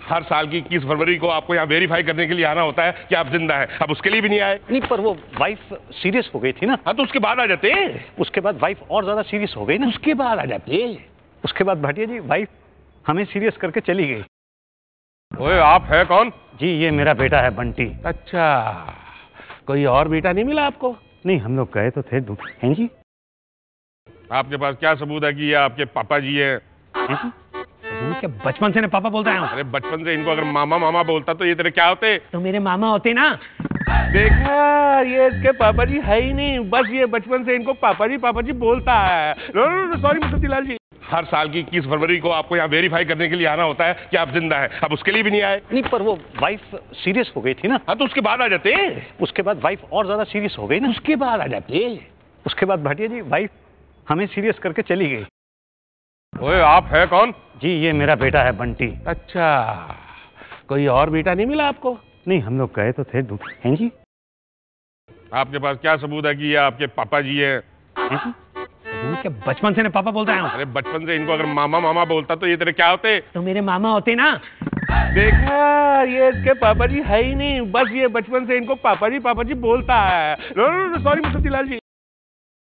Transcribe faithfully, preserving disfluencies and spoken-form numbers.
हर साल की इक्कीस फरवरी को आपको यहाँ वेरीफाई करने के लिए आना होता है कि आप जिंदा हैं। अब उसके लिए भी नहीं आए। नहीं, पर वो वाइफ सीरियस हो गई थी ना। हाँ, तो उसके बाद आ जाते। उसके बाद वाइफ और ज्यादा सीरियस हो गई ना। उसके बाद आ जाते। उसके बाद भाटिया जी वाइफ हमें सीरियस करके चली गई। ओए, आप है कौन? जी, ये मेरा बेटा है बंटी। अच्छा, कोई और बेटा नहीं मिला आपको? नहीं, हम लोग गए तो थे। हैं जी? आपके पास क्या सबूत है कि ये आपके पापा जी है? हैं जी? क्या बचपन से पापा बोलता है? अरे बचपन से इनको अगर मामा मामा बोलता तो ये तेरे क्या होते? तो मेरे मामा होते ना। देखा, ये इसके पापा जी है ही नहीं, बस ये बचपन से इनको पापा जी पापा जी बोलता है। सॉरी मुसद्दीलाल जी। हर साल की इक्कीस फरवरी को आपको यहाँ वेरीफाई करने के लिए आना होता है कि आप जिंदा हैं। अब उसके लिए भी नहीं आए। नहीं, पर वो वाइफ सीरियस हो गई थी ना। हाँ, तो उसके बाद आ जाते। उसके बाद वाइफ और ज्यादा सीरियस हो गई ना। उसके बाद आ जाते। उसके बाद भाटिया जी वाइफ हमें सीरियस करके चली गई। ओए, आप है कौन? जी, ये मेरा बेटा है बंटी। अच्छा, कोई और बेटा नहीं मिला आपको? नहीं, हम लोग गए तो थे। हैं जी? आपके पास क्या सबूत है कि ये आपके पापा जी है? हैं जी? क्या बचपन से पापा बोलता है? अरे बचपन से इनको अगर मामा मामा बोलता तो ये तेरे क्या होते? तो मेरे मामा होते ना। देखा, ये इसके पापा जी है ही नहीं, बस ये बचपन से इनको पापा जी पापा जी बोलता है। सॉरी मुसद्दीलाल जी।